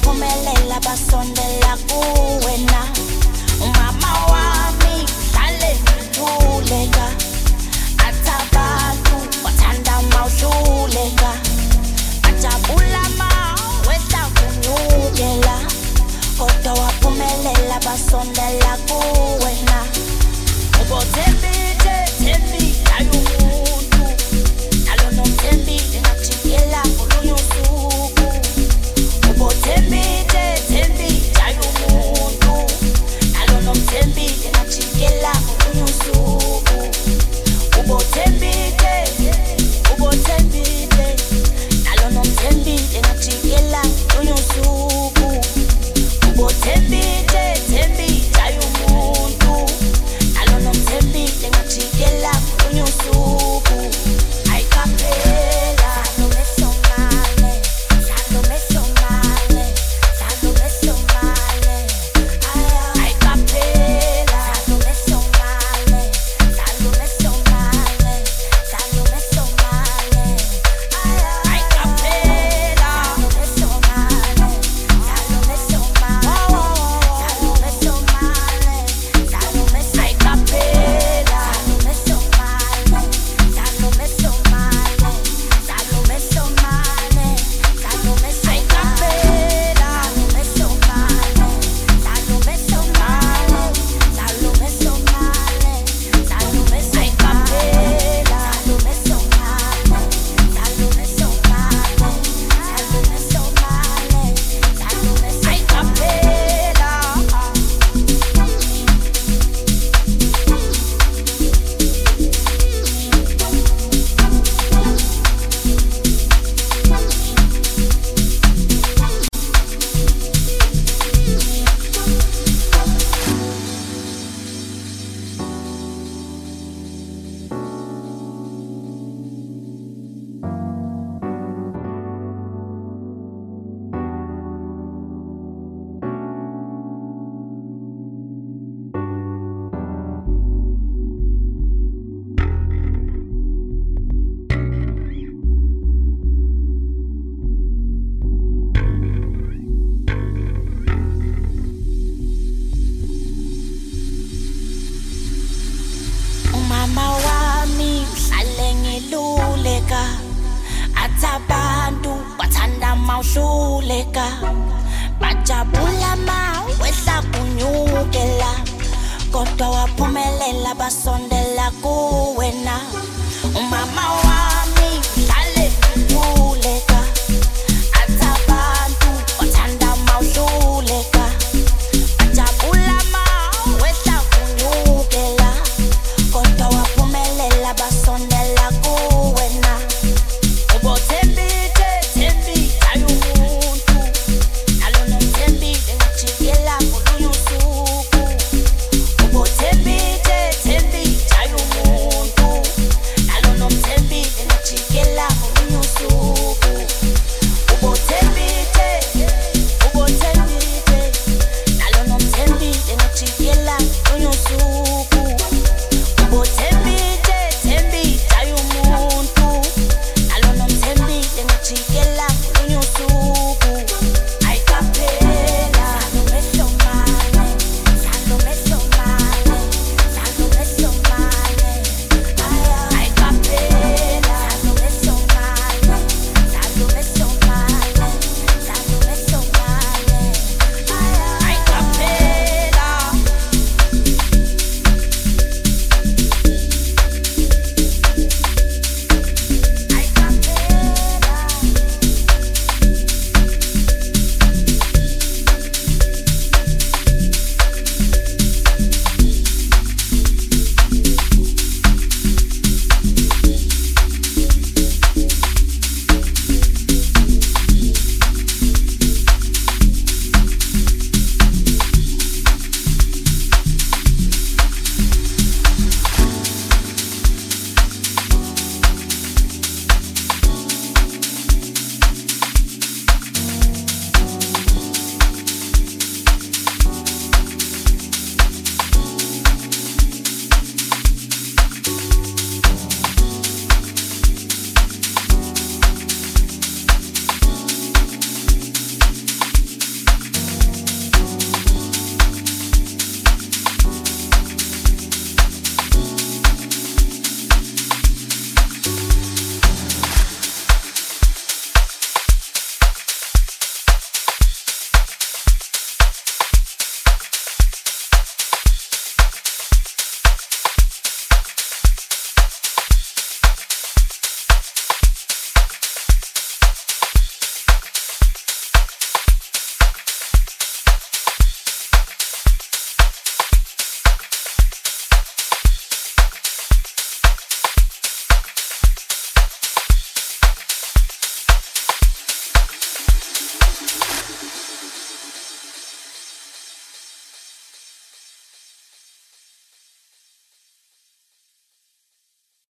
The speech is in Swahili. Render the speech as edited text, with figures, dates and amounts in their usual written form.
waphumelela basondela kuwena. Umama wami hlale ngithuleka, athi abantu bathanda mawuhluleka, bajabula mawehla kunyukela, kodwa waphumelela basondela kuwena. Ubothembile thembile ayumuntu, nalo nomthembile ngajikela kolunye usuku. Ubothembile thembile ayumuntu, nalo nomthembile ngajikela kolunye usuku. Ubothembile nalo nomthembile ngajikela kolunye usuku. Ubothembile ayumuntu, nalo nomthembile ngajikela kolunye usuku. Ayikaphela Salome Somale, Salome Somale, Salome Somale. Ayikaphela Salome Somale, Salome Somale, Salome Somale. Ayikaphela Salome Somale, Salome Somale, Salome Somale, Salome Ayikaphela Salome Somale, Salome Somale, Salome Somale. Umama wami uhlale ngiluleka, athi abantu bathanda mawuhluleka, bajabula mawehla kunyukela, kodwa waphumelela basondela kuwena. Umama wami